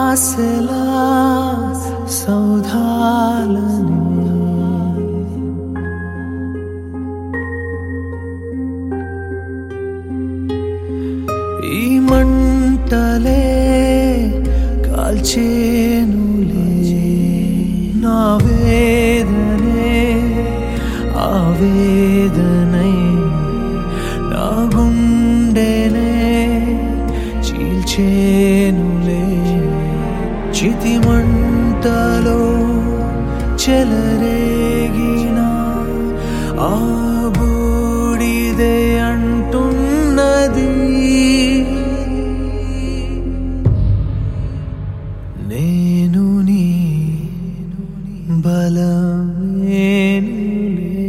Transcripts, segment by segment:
ఆశలా సౌధాలని ఈ మంటలే కాల్చేనులే నా వేదనే ఆవేదనై నా గుండెనే చీల్చేనులే చితి మంటలో చెలరేగిన ఆ బూడిదే అంటున్నది నేను నీ బలమేనులే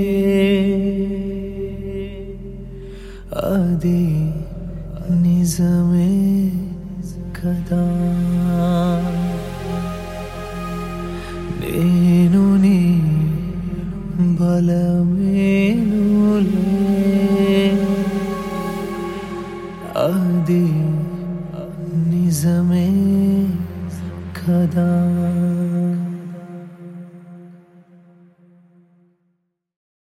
అది నిజమే కదా నేను నీ బలమే